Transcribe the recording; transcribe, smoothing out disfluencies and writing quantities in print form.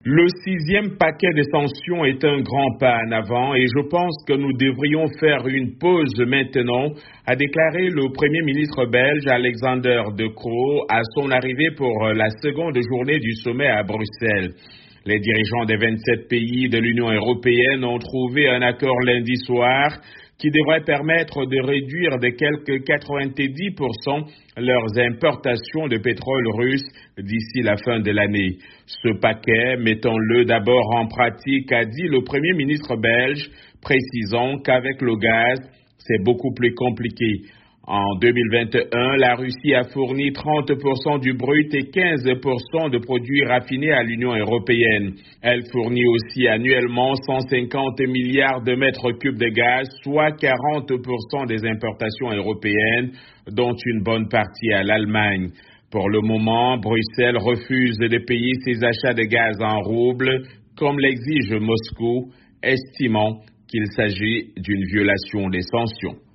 Le sixième paquet de sanctions est un grand pas en avant et je pense que nous devrions faire une pause maintenant, a déclaré le Premier ministre belge Alexander De Croo à son arrivée pour la seconde journée du sommet à Bruxelles. Les dirigeants des 27 pays de l'Union européenne ont trouvé un accord lundi soir qui devrait permettre de réduire de quelque 90% leurs importations de pétrole russe d'ici la fin de l'année. Ce paquet, mettons-le d'abord en pratique, a dit le Premier ministre belge, précisant qu'avec le gaz, c'est beaucoup plus compliqué. En 2021, la Russie a fourni 30% du brut et 15% de produits raffinés à l'Union européenne. Elle fournit aussi annuellement 150 milliards de mètres cubes de gaz, soit 40% des importations européennes, dont une bonne partie à l'Allemagne. Pour le moment, Bruxelles refuse de payer ses achats de gaz en roubles, comme l'exige Moscou, estimant qu'il s'agit d'une violation des sanctions.